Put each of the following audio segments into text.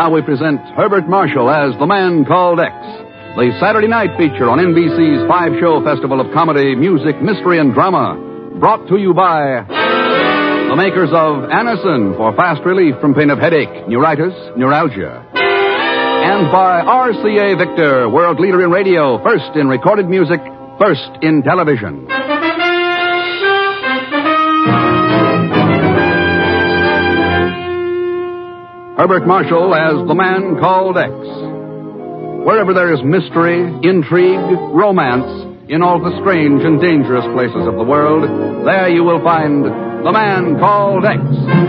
now we present Herbert Marshall as The Man Called X, the Saturday night feature on NBC's 5-show festival of comedy, music, mystery, and drama, brought to you by the makers of Anacin for fast relief from pain of headache, neuritis, neuralgia. And by RCA Victor, world leader in radio, first in recorded music, first in television. Herbert Marshall as The Man Called X. Wherever there is mystery, intrigue, romance, in all the strange and dangerous places of the world, there you will find The Man Called X.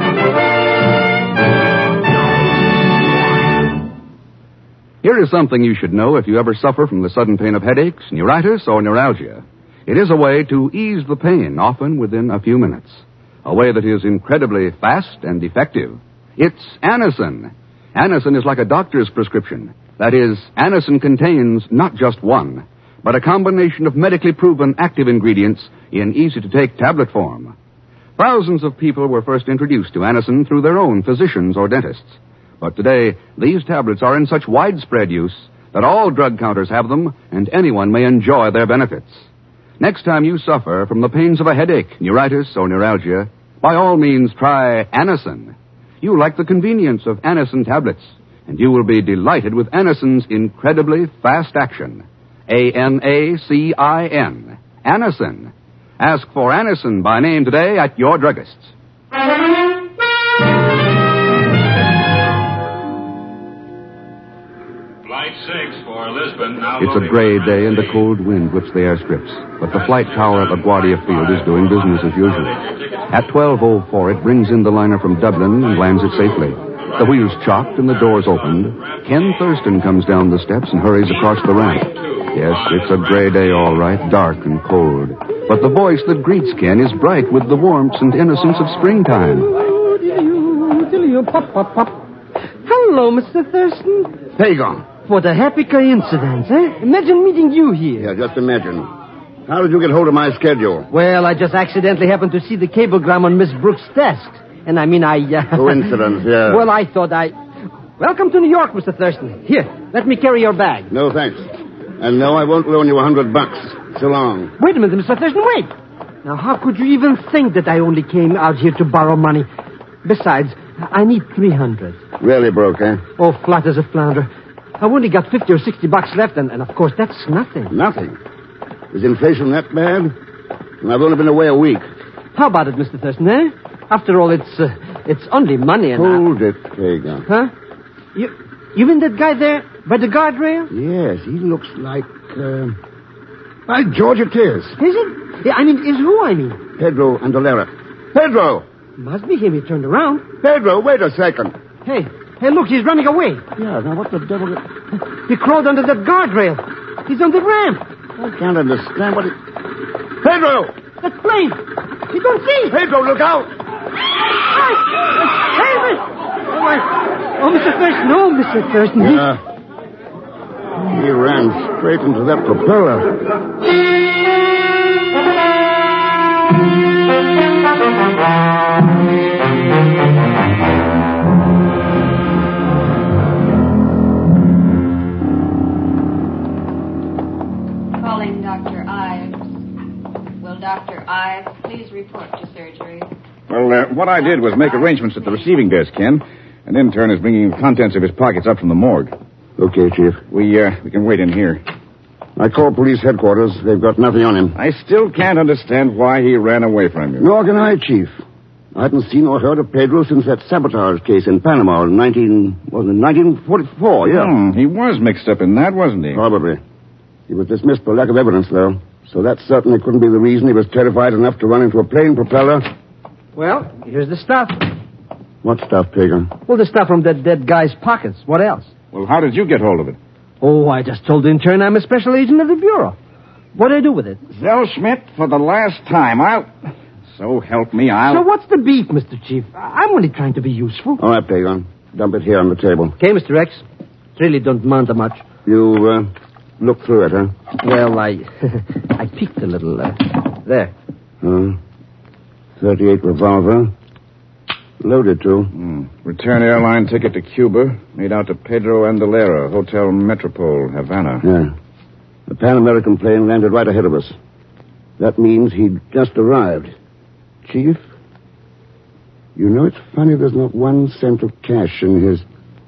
Here is something you should know if you ever suffer from the sudden pain of headaches, neuritis, or neuralgia. It is a way to ease the pain, often within a few minutes. A way that is incredibly fast and effective. It's Anacin. Anacin is like a doctor's prescription. That is, Anacin contains not just one, but a combination of medically proven active ingredients in easy-to-take tablet form. Thousands of people were first introduced to Anacin through their own physicians or dentists. But today, these tablets are in such widespread use that all drug counters have them, and anyone may enjoy their benefits. Next time you suffer from the pains of a headache, neuritis, or neuralgia, by all means try Anacin. You like the convenience of Anacin tablets, and you will be delighted with Anacin's incredibly fast action. Anacin. Anacin. Ask for Anacin by name today at your druggist's. Flight 6 for Lisbon. Now it's a gray day and the cold wind whips the airstrips, but the flight tower at LaGuardia Field is doing business as usual. At 12:04, it brings in the liner from Dublin and lands it safely. The wheels chocked and the doors opened. Ken Thurston comes down the steps and hurries across the ramp. Yes, it's a gray day, all right, dark and cold. But the voice that greets Ken is bright with the warmth and innocence of springtime. Hello, Mr. Thurston. Pagon. What a happy coincidence, eh? Imagine meeting you here. Yeah, just imagine. How did you get hold of my schedule? Well, I just accidentally happened to see the cablegram on Miss Brooks' desk. And I mean, Coincidence, yeah. Well, I thought Welcome to New York, Mr. Thurston. Here, let me carry your bag. No, thanks. And no, I won't loan you $100. So long. Wait a minute, Mr. Thurston, wait. Now, how could you even think that I only came out here to borrow money? Besides, I need $300. Really broke, eh? Oh, flat as a flounder. I've only got $50 or $60 left, and of course, that's nothing. Nothing? Is inflation that bad? And I've only been away a week. How about it, Mr. Thurston, eh? After all, it's only money and... Hold it, Pagan. Huh? You mean that guy there by the guardrail? Yes, he looks like, By George, it is. Is it? Yeah, is who I mean? Pedro Andolera. Pedro! Must be him. He turned around. Pedro, wait a second. Hey, look, he's running away. Yeah, now what the devil... He crawled under that guardrail. He's on the ramp. I can't understand what he... Pedro! That plane! You don't see! Pedro, look out! Hey, Mr. Thurston. Oh, Mr. Thurston. Yeah. He ran straight into that propeller. Calling Dr. Ives. Will Dr. Ives please report to surgery? Well, what I did was make arrangements at the receiving desk, Ken. An intern is bringing the contents of his pockets up from the morgue. Okay, Chief. We can wait in here. I called police headquarters. They've got nothing on him. I still can't understand why he ran away from you. Nor can I, Chief. I hadn't seen or heard of Pedro since that sabotage case in Panama in 1944, yeah. He was mixed up in that, wasn't he? Probably. He was dismissed for lack of evidence, though. So that certainly couldn't be the reason he was terrified enough to run into a plane propeller. Well, here's the stuff. What stuff, Pagan? Well, the stuff from that dead guy's pockets. What else? Well, how did you get hold of it? Oh, I just told the intern I'm a special agent of the Bureau. What do I do with it? Zell Schmidt, for the last time, So help me, So what's the beef, Mr. Chief? I'm only trying to be useful. All right, Pagan. Dump it here on the table. Okay, Mr. X. It really don't amount to much. You, look through it, huh? Well, I peeked a little, there. 38 revolver. Loaded, too. Return airline ticket to Cuba, made out to Pedro Andalera, Hotel Metropole, Havana. Yeah. The Pan American plane landed right ahead of us. That means he'd just arrived. Chief, you know it's funny there's not 1 cent of cash in his...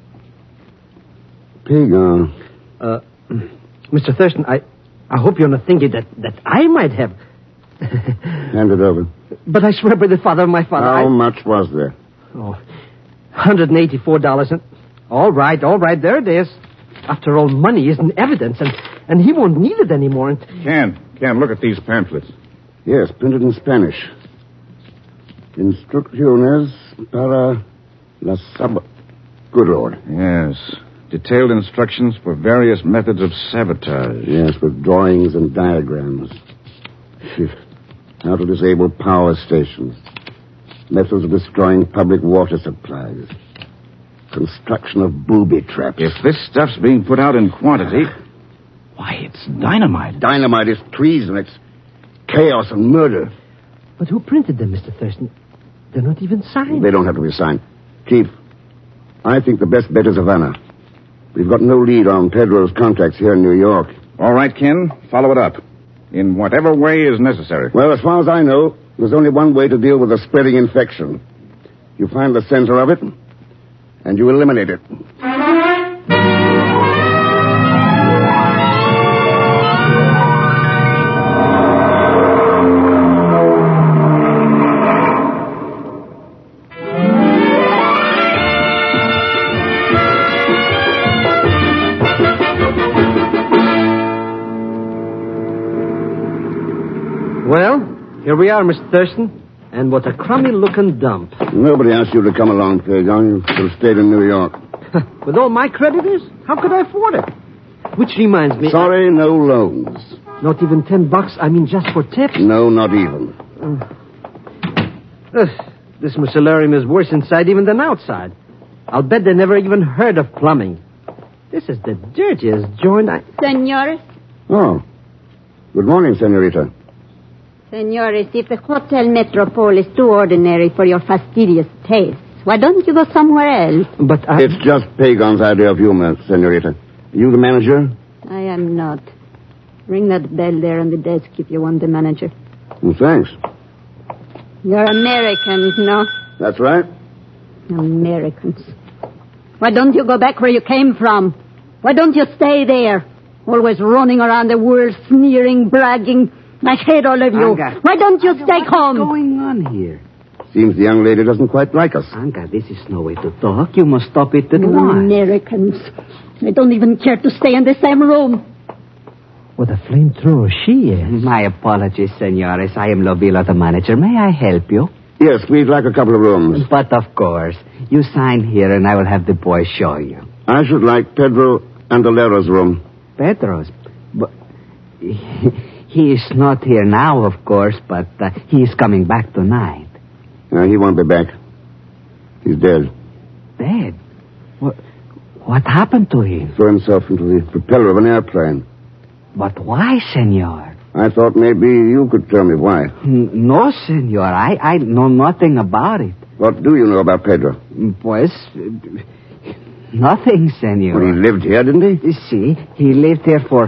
Pagan. Mr. Thurston, I hope you're not thinking that I might have... Hand it over. But I swear by the father of my father, How much was there? Oh, $184. All right, there it is. After all, money isn't evidence, and he won't need it anymore. And... Ken, look at these pamphlets. Yes, printed in Spanish. Instrucciones para la Good Lord. Yes. Detailed instructions for various methods of sabotage. Yes, with drawings and diagrams. How to disable power stations. Methods of destroying public water supplies. Construction of booby traps. If this stuff's being put out in quantity... Why, it's dynamite. Dynamite is treason. It's chaos and murder. But who printed them, Mr. Thurston? They're not even signed. They don't have to be signed. Chief, I think the best bet is Havana. We've got no lead on Pedro's contacts here in New York. All right, Ken. Follow it up. In whatever way is necessary. Well, as far as I know, there's only one way to deal with a spreading infection. You find the center of it, and you eliminate it. Here we are, Mr. Thurston. And what a crummy-looking dump. Nobody asked you to come along, Pagan. You should have stayed in New York. With all my creditors? How could I afford it? Which reminds me... Sorry, no loans. Not even $10? I mean, just for tips? No, not even. This mucellarium is worse inside even than outside. I'll bet they never even heard of plumbing. This is the dirtiest joint Senores? Oh. Good morning, senorita. Senores, if the Hotel Metropole is too ordinary for your fastidious taste, why don't you go somewhere else? But It's just Pagan's idea of humor, senorita. Are you the manager? I am not. Ring that bell there on the desk if you want the manager. Well, thanks. You're Americans, no? That's right. Americans. Why don't you go back where you came from? Why don't you stay there? Always running around the world, sneering, bragging. I hate all of you. Anga. Why don't you stay home? What's going on here? Seems the young lady doesn't quite like us. Anga, this is no way to talk. You must stop it at once. Americans. They don't even care to stay in the same room. What a flamethrower she is. My apologies, senores. I am Lovila, the manager. May I help you? Yes, we'd like a couple of rooms. But of course. You sign here and I will have the boy show you. I should like Pedro Andalera's room. Pedro's? But... He is not here now, of course, but he is coming back tonight. He won't be back. He's dead. Dead? What happened to him? Threw himself into the propeller of an airplane. But why, senor? I thought maybe you could tell me why. No, senor. I know nothing about it. What do you know about Pedro? Pues... nothing, senor. Well, he lived here, didn't he? See, he lived here for...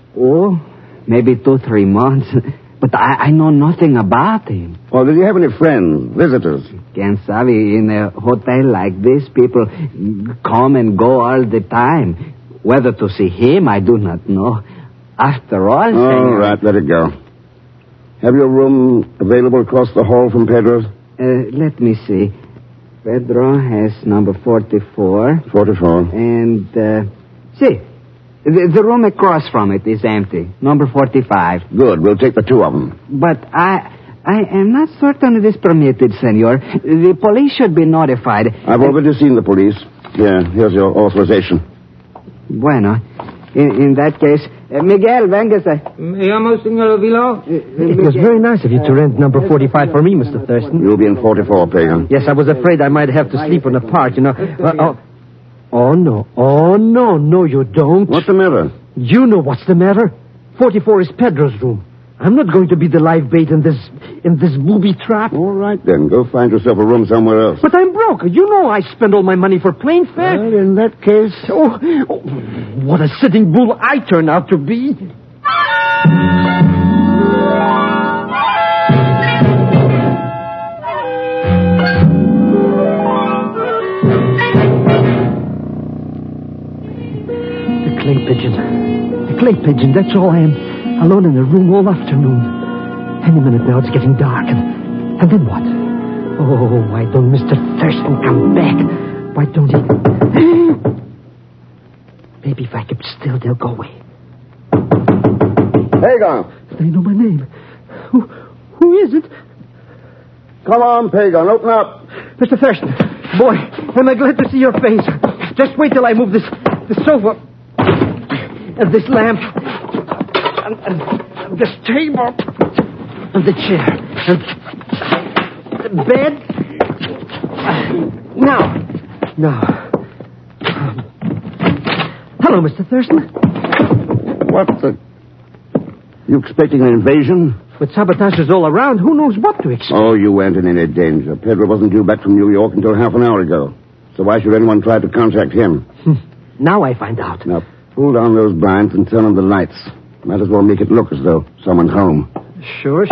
maybe 2-3 months. But I know nothing about him. Well, did he have any friends, visitors? Quien sabe, in a hotel like this, people come and go all the time. Whether to see him, I do not know. After all, All senor... right, let it go. Have your room available across the hall from Pedro's? Let me see. Pedro has number 44. 44. And, see... The room across from it is empty. Number 45. Good. We'll take the two of them. But I am not certain it is permitted, senor. The police should be notified. I've already seen the police. Here's your authorization. Bueno. In that case, Miguel, véngase. Me llamo, Senor Vilo. It was very nice of you to rent number 45 for me, Mr. Thurston. You'll be in 44, Pagan. Yes, I was afraid I might have to sleep on the park, you know. Oh, no, you don't. What's the matter? You know what's the matter. 44 is Pedro's room. I'm not going to be the live bait in this booby trap. All right, then. Go find yourself a room somewhere else. But I'm broke. joke. You know I spend all my money for plane fare. Well, in that case... Oh, what a sitting bull I turn out to be. The clay pigeon, that's all I am. Alone in the room all afternoon. Any minute now it's getting dark. And then what? Oh, why don't Mr. Thurston come back? Why don't he... Maybe if I keep still, they'll go away. Pagan! They know my name. Who is it? Come on, Pagan, open up. Mr. Thurston. Boy, am I glad to see your face. Just wait till I move this sofa... and this lamp, and this table, and the chair, and the bed. Now. Hello, Mr. Thurston. What the... You expecting an invasion? With sabotagers all around, who knows what to expect? Oh, you weren't in any danger. Pedro wasn't due back from New York until half an hour ago. So why should anyone try to contact him? Now I find out. Now, pull down those blinds and turn on the lights. Might as well make it look as though someone's home. Sure.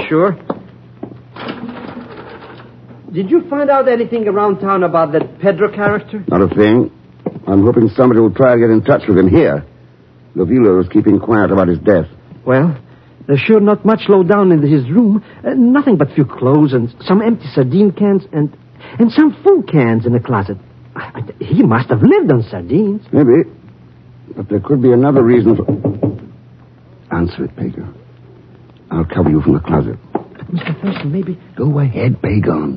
Did you find out anything around town about that Pedro character? Not a thing. I'm hoping somebody will try to get in touch with him here. Lovilo is keeping quiet about his death. Well, there's sure not much low down in his room. Nothing but few clothes and some empty sardine cans and some food cans in the closet. He must have lived on sardines. Maybe. But there could be another reason for... Answer it, Pagan. I'll cover you from the closet. Mr. Thurston, maybe... Go ahead, Pagan.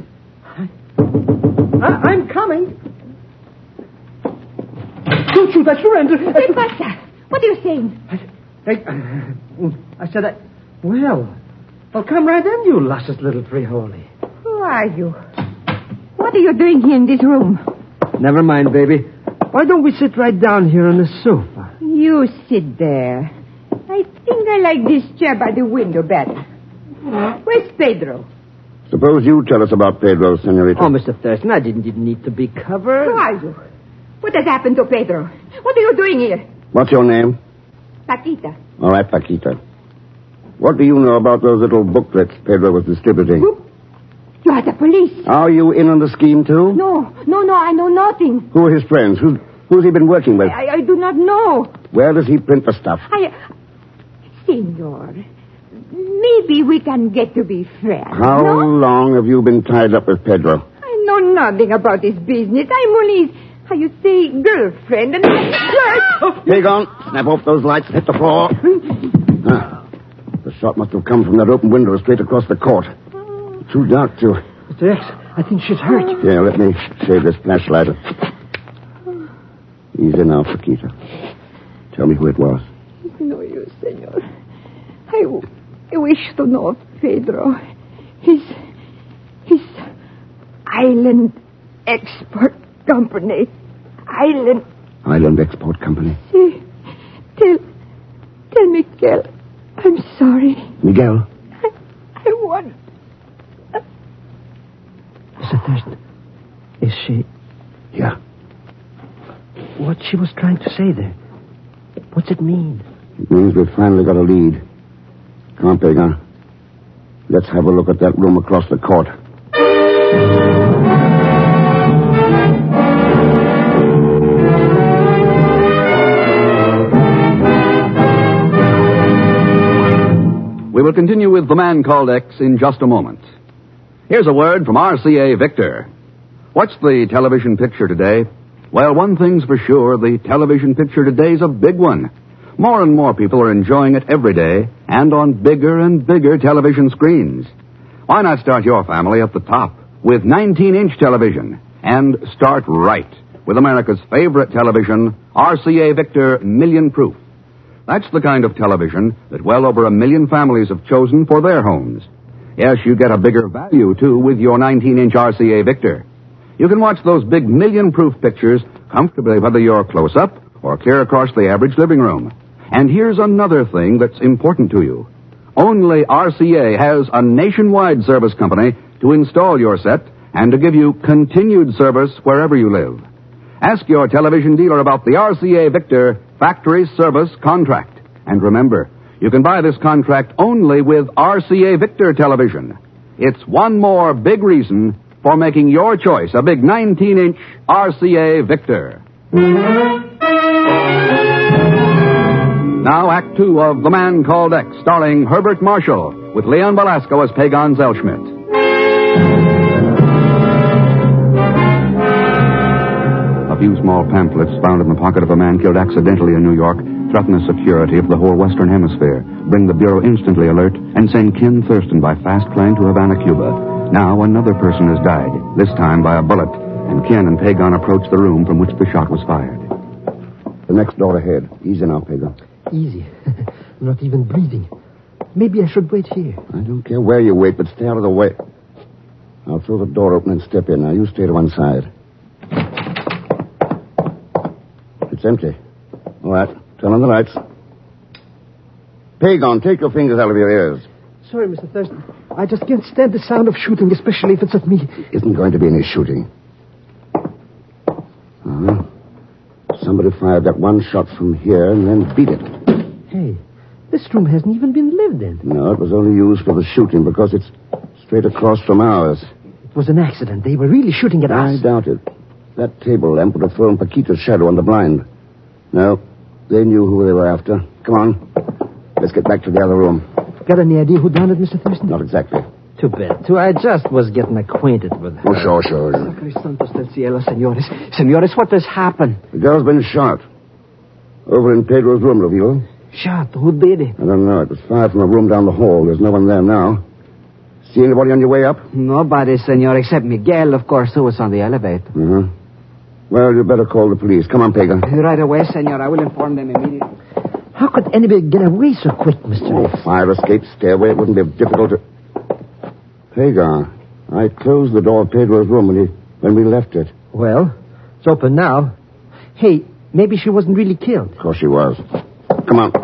I'm coming. Don't shoot, I surrender. Hey, Basta, what are you saying? I said, well, come right in, you luscious little frijoles. Who are you? What are you doing here in this room? Never mind, baby. Why don't we sit right down here on the sofa? You sit there. I think I like this chair by the window better. Where's Pedro? Suppose you tell us about Pedro, senorita. Oh, Mr. Thurston, I didn't need to be covered. Who are you? What has happened to Pedro? What are you doing here? What's your name? Paquita. All right, Paquita. What do you know about those little booklets Pedro was distributing? Who? You are the police. Are you in on the scheme, too? No, I know nothing. Who are his friends? Who's he been working with? I do not know. Where does he print the stuff? Senor, maybe we can get to be friends. How long have you been tied up with Pedro? I know nothing about his business. I'm only, how you say, girlfriend. And Pagan, snap off those lights and hit the floor. The shot must have come from that open window straight across the court. Too dark to... Mr. X, I think she's hurt. Yeah, let me shave this flashlight. Easy now, Paquita. Tell me who it was. No use, senor. I wish to know Pedro. His Island Export Company. Island Export Company? See, tell Miguel. I'm sorry. Miguel? I want... Mr. Thurston, is she... Yeah. What she was trying to say there? What's it mean? It means we've finally got a lead. Come on, Pagan. Let's have a look at that room across the court. We will continue with The Man Called X in just a moment. Here's a word from RCA Victor. What's the television picture today? Well, one thing's for sure, the television picture today's a big one. More and more people are enjoying it every day and on bigger and bigger television screens. Why not start your family at the top with 19-inch television and start right with America's favorite television, RCA Victor Million Proof. That's the kind of television that well over 1 million families have chosen for their homes. Yes, you get a bigger value, too, with your 19-inch RCA Victor. You can watch those big million-proof pictures comfortably whether you're close-up or clear across the average living room. And here's another thing that's important to you. Only RCA has a nationwide service company to install your set and to give you continued service wherever you live. Ask your television dealer about the RCA Victor Factory Service Contract. And remember, you can buy this contract only with RCA Victor television. It's one more big reason for making your choice a big 19-inch RCA Victor. Now, Act Two of The Man Called X, starring Herbert Marshall, with Leon Belasco as Pagon Zellschmidt. A few small pamphlets found in the pocket of a man killed accidentally in New York threaten the security of the whole Western Hemisphere, bring the Bureau instantly alert, and send Ken Thurston by fast plane to Havana, Cuba. Now another person has died, this time by a bullet, and Ken and Pagon approach the room from which the shot was fired. The next door ahead. Easy now, Pagon. Easy. I'm not even breathing. Maybe I should wait here. I don't care where you wait, but stay out of the way. I'll throw the door open and step in. Now, you stay to one side. It's empty. All right. Turn on the lights. Pagon, take your fingers out of your ears. Sorry, Mr. Thurston. I just can't stand the sound of shooting, especially if it's at me. Isn't going to be any shooting. Somebody fired that one shot from here and then beat it. Hey, this room hasn't even been lived in. No, it was only used for the shooting because it's straight across from ours. It was an accident. They were really shooting at us. I doubt it. That table lamp would have thrown Paquita's shadow on the blind. No, they knew who they were after. Come on. Let's get back to the other room. Got any idea who done it, Mr. Thurston? Not exactly. Too bad. I just was getting acquainted with her. Oh, sure. Sacre santos del cielo, senores. Senores, what has happened? The girl's been shot. Over in Pedro's room, Ravilo. Shot? Who did it? I don't know. It was fired from a room down the hall. There's no one there now. See anybody on your way up? Nobody, senor, except Miguel, of course, who was on the elevator. Uh-huh. Well, you better call the police. Come on, Pagan. Right away, senor. I will inform them immediately. How could anybody get away so quick, Mr. Oh, fire escape stairway. It wouldn't be difficult to... Pagan, I closed the door of Pedro's room when we left it. Well, it's open now. Hey, maybe she wasn't really killed. Of course she was. Come on.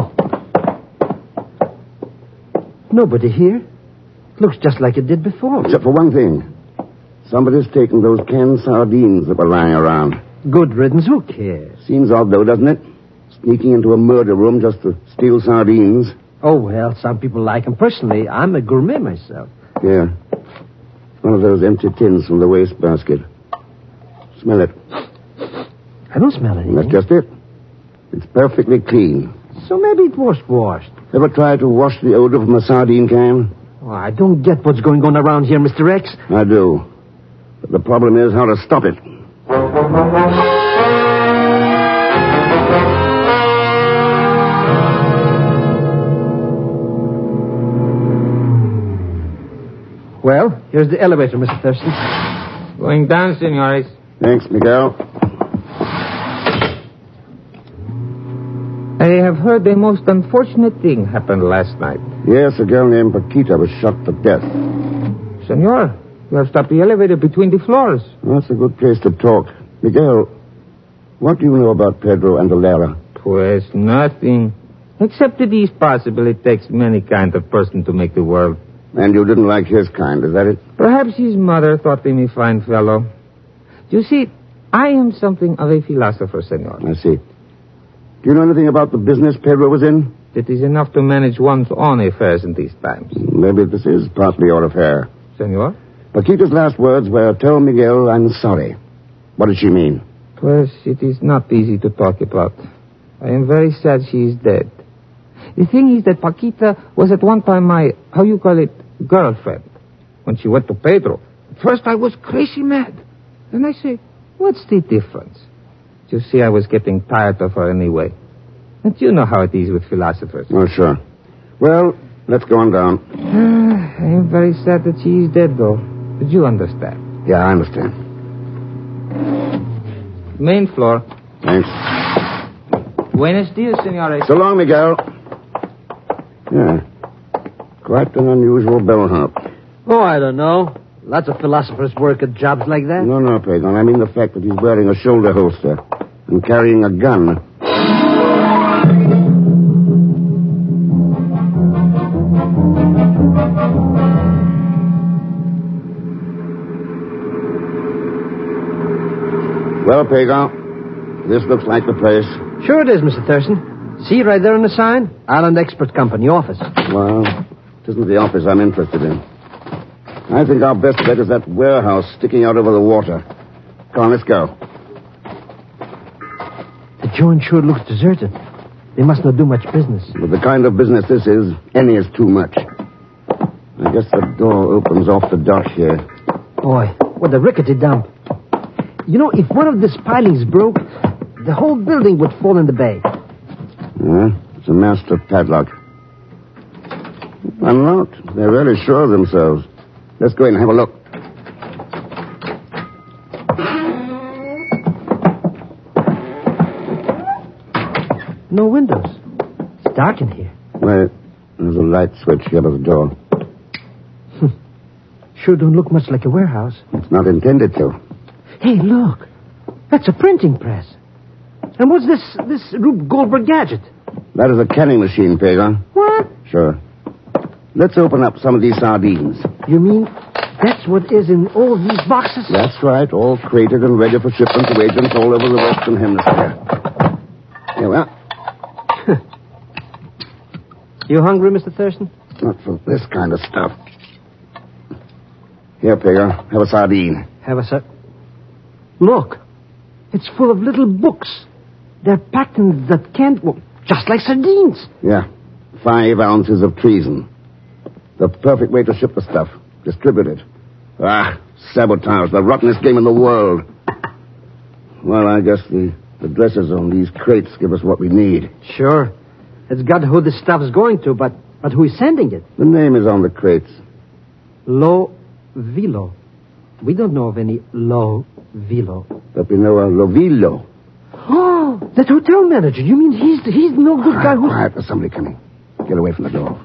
Nobody here. Looks just like it did before. Except for one thing. Somebody's taken those canned sardines that were lying around. Good riddance. Who cares? Seems odd, though, doesn't it? Sneaking into a murder room just to steal sardines. Oh, well, some people like them. Personally, I'm a gourmet myself. Yeah. One of those empty tins from the wastebasket. Smell it. I don't smell anything. That's just it. It's perfectly clean. So maybe it was washed. Ever tried to wash the odor from a sardine can? Oh, I don't get what's going on around here, Mr. X. I do. But the problem is how to stop it. Well, here's the elevator, Mr. Thurston. Going down, senores. Thanks, Miguel. I have heard a most unfortunate thing happened last night. Yes, a girl named Paquita was shot to death. Senor, you have stopped the elevator between the floors. That's a good place to talk. Miguel, what do you know about Pedro Andalera? Pues nothing. Except it is possible it takes many kind of person to make the world. And you didn't like his kind, is that it? Perhaps his mother thought him a fine fellow. You see, I am something of a philosopher, senor. I see. Do you know anything about the business Pedro was in? It is enough to manage one's own affairs in these times. Maybe this is partly your affair. Senor? Paquita's last words were, "Tell Miguel I'm sorry." What did she mean? Pues it is not easy to talk about. I am very sad she is dead. The thing is that Paquita was at one time my, girlfriend. When she went to Pedro, at first I was crazy mad. Then I say, what's the difference? You see, I was getting tired of her anyway. And you know how it is with philosophers. Oh, sure. Well, let's go on down. I am very sad that she is dead, though. But you understand. Yeah, I understand. Main floor. Thanks. Buenos dias, senores. So long, Miguel. Yeah. Quite an unusual bellhop. Oh, I don't know. Lots of philosophers work at jobs like that. No, Pagan. I mean the fact that he's wearing a shoulder holster and carrying a gun. Well, Pagan, this looks like the place. Sure it is, Mr. Thurston. See right there on the sign? Island Expert Company office. Well, it isn't the office I'm interested in. I think our best bet is that warehouse sticking out over the water. Come on, let's go. The joint sure looks deserted. They must not do much business. With the kind of business this is, any is too much. I guess the door opens off the dock here. Boy, what a rickety dump. You know, if one of these pilings broke, the whole building would fall in the bay. Yeah, it's a master padlock. Unlocked. They're really sure of themselves. Let's go in and have a look. No windows. It's dark in here. Wait, there's a light switch here by the door. Sure don't look much like a warehouse. It's not intended to. Hey, look. That's a printing press. And what's this Rube Goldberg gadget? That is a canning machine, Pagan. What? Sure. Let's open up some of these sardines. You mean that's what is in all these boxes? That's right, all crated and ready for shipment to agents all over the Western Hemisphere. Here we are. You hungry, Mr. Thurston? Not for this kind of stuff. Here, Pagan, have a sardine. Have a sir. Look, it's full of little books. They're packed in that can't... Well, just like sardines. Yeah, 5 ounces of treason. The perfect way to ship the stuff. Distribute it. Sabotage, the rottenest game in the world. Well, I guess the addresses on these crates give us what we need. Sure. It's got who this stuff's going to, but who is sending it? The name is on the crates. Lo Vilo. We don't know of any Lo Vilo. But we know a Lovillo. Oh, that hotel manager. You mean he's the no good guy who... Quiet, there's somebody coming. Get away from the door.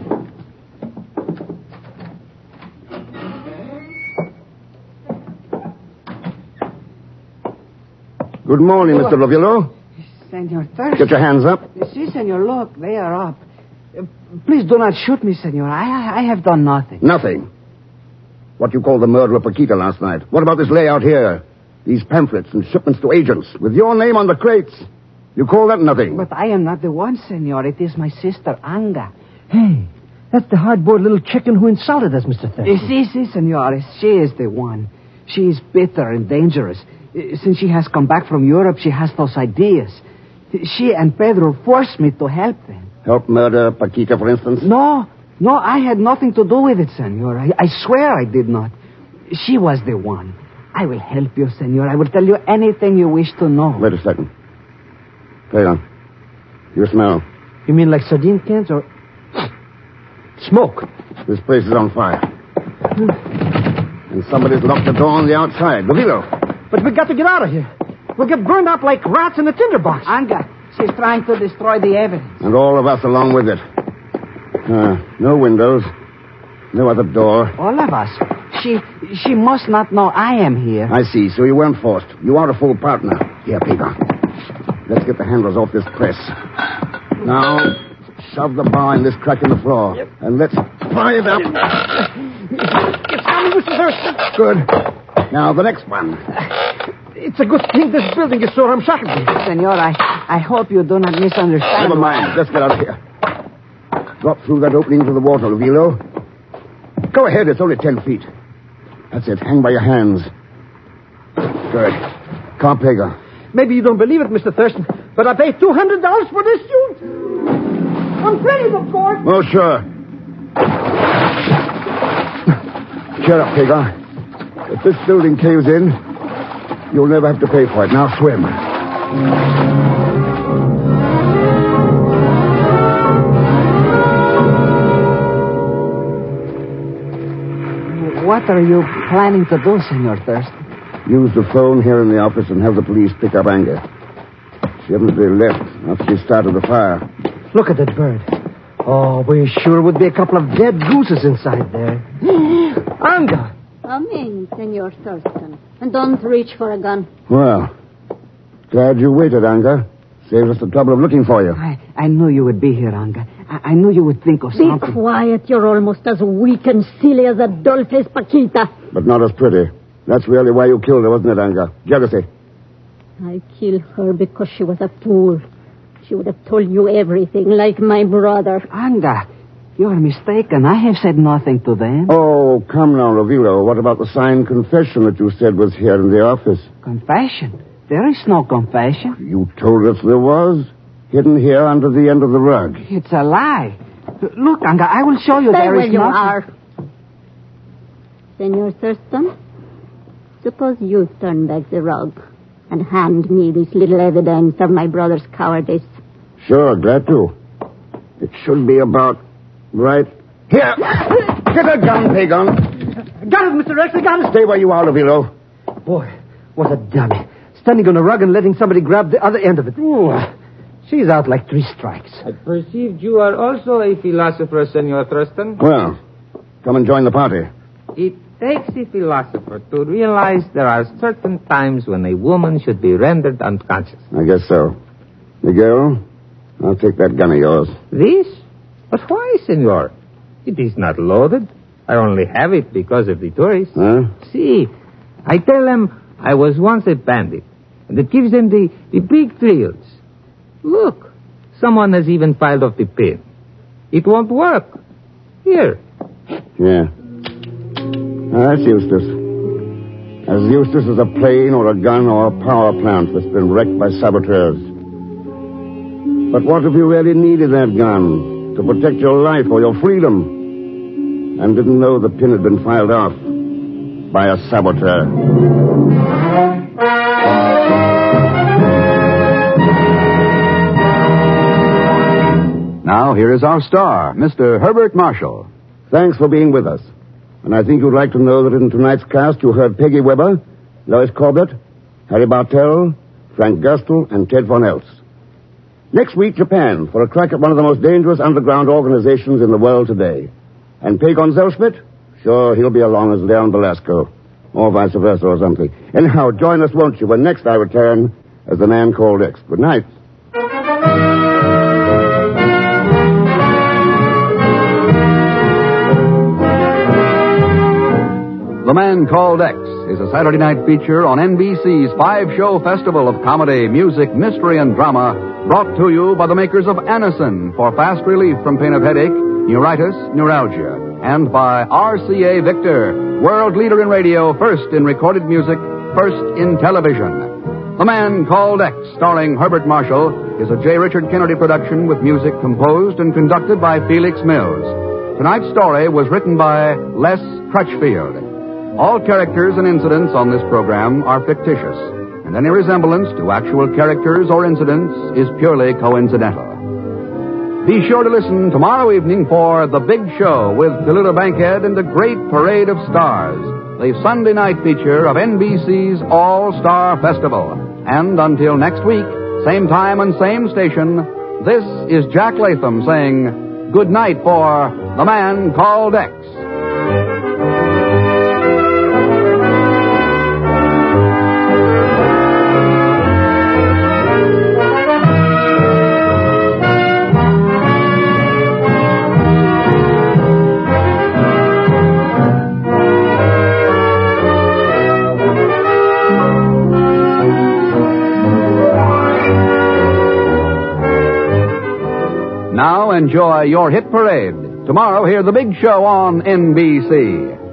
Good morning, Mr. Lovillo. Senor Thurston. Get your hands up. Si, senor, look, they are up. Please do not shoot me, senor. I have done nothing. Nothing. What you call the murder of Paquita last night. What about this layout here? These pamphlets and shipments to agents with your name on the crates. You call that nothing? But I am not the one, senor. It is my sister, Anga. Hey, that's the hard-boiled little chicken who insulted us, Mr. Thurston. Si, senor. She is the one. She is bitter and dangerous. Since she has come back from Europe, she has those ideas. She and Pedro forced me to help them. Help murder Paquita, for instance? No, I had nothing to do with it, senor. I swear I did not. She was the one. I will help you, senor. I will tell you anything you wish to know. Wait a second. Hang on. You smell. You mean like sardine cans or... smoke? This place is on fire. And somebody's locked the door on the outside. Lovillo. But we got to get out of here. We'll get burned up like rats in a tinderbox. Anga, she's trying to destroy the evidence. And all of us along with it. No windows. No other door. All of us. She must not know I am here. I see. So you weren't forced. You are a full partner. Here, Peter. Let's get the handles off this press. Now, shove the bar in this crack in the floor. Yep. And let's pry it up. It's coming, Mr. Thurston. Good. Now, the next one. It's a good thing this building is so ramshackle. Senor, I hope you do not misunderstand. Never mind. Let's get out of here. Drop through that opening into the water, Lovillo. Go ahead. It's only 10 feet. That's it. Hang by your hands. Good. Come, Pega. Maybe you don't believe it, Mr. Thurston, but I paid $200 for this suit. I'm credit, of course. Oh, sure. Cheer up, Pega. If this building caves in, you'll never have to pay for it. Now swim. What are you planning to do, Senor Thurston? Use the phone here in the office and have the police pick up Anga. She evidently left after she started the fire. Look at that bird. Oh, we're sure would be a couple of dead gooses inside there. Anga! Come in, Senor Thurston. And don't reach for a gun. Well, glad you waited, Anga. Saved us the trouble of looking for you. I knew you would be here, Anga. I knew you would think of something. Be quiet. You're almost as weak and silly as Adolphus Paquita. But not as pretty. That's really why you killed her, wasn't it, Anga? Jealousy. I killed her because she was a fool. She would have told you everything, like my brother. Anda, you're mistaken. I have said nothing to them. Oh, come now, Ravilo. What about the signed confession that you said was here in the office? Confession? There is no confession. You told us there was. Hidden here under the end of the rug. It's a lie. Look, Anga, I will show you Stay there where is you nothing. are. Senor Thurston, suppose you turn back the rug and hand me this little evidence of my brother's cowardice. Sure, glad to. It should be about right here. Get a gun, Pagon. Got it, Mr. Rex. I got it. Stay where you are, Ravilo. Boy, what a dummy. Standing on a rug and letting somebody grab the other end of it. Ooh, she's out like 3 strikes. I perceived you are also a philosopher, Senor Thurston. Well, come and join the party. It takes a philosopher to realize there are certain times when a woman should be rendered unconscious. I guess so. Miguel, I'll take that gun of yours. This? But why, senor? It is not loaded. I only have it because of the tourists. Huh? See, I tell them I was once a bandit, and it gives them the big thrills. Look, someone has even filed off the pin. It won't work. Here. Yeah. That's useless. As useless as a plane or a gun or a power plant that's been wrecked by saboteurs. But what if you really needed that gun to protect your life or your freedom and didn't know the pin had been filed off by a saboteur? Now, here is our star, Mr. Herbert Marshall. Thanks for being with us. And I think you'd like to know that in tonight's cast you heard Peggy Weber, Lois Corbett, Harry Bartell, Frank Gerstle, and Ted Von Eltz. Next week, Japan, for a crack at one of the most dangerous underground organizations in the world today. And Pagon Zellschmidt? Sure, he'll be along as Leon Velasco. Or vice versa or something. Anyhow, join us, won't you, when next I return as the Man Called X. Good night. The Man Called X is a Saturday night feature on NBC's 5-show festival of comedy, music, mystery, and drama, brought to you by the makers of Anacin for fast relief from pain of headache, neuritis, neuralgia, and by RCA Victor, world leader in radio, first in recorded music, first in television. The Man Called X, starring Herbert Marshall, is a J. Richard Kennedy production with music composed and conducted by Felix Mills. Tonight's story was written by Les Crutchfield. All characters and incidents on this program are fictitious, and any resemblance to actual characters or incidents is purely coincidental. Be sure to listen tomorrow evening for The Big Show with Tallulah Bankhead and the Great Parade of Stars, the Sunday night feature of NBC's All-Star Festival. And until next week, same time and same station, this is Jack Latham saying good night for The Man Called X. Now enjoy your hit parade. Tomorrow, hear The Big Show on NBC.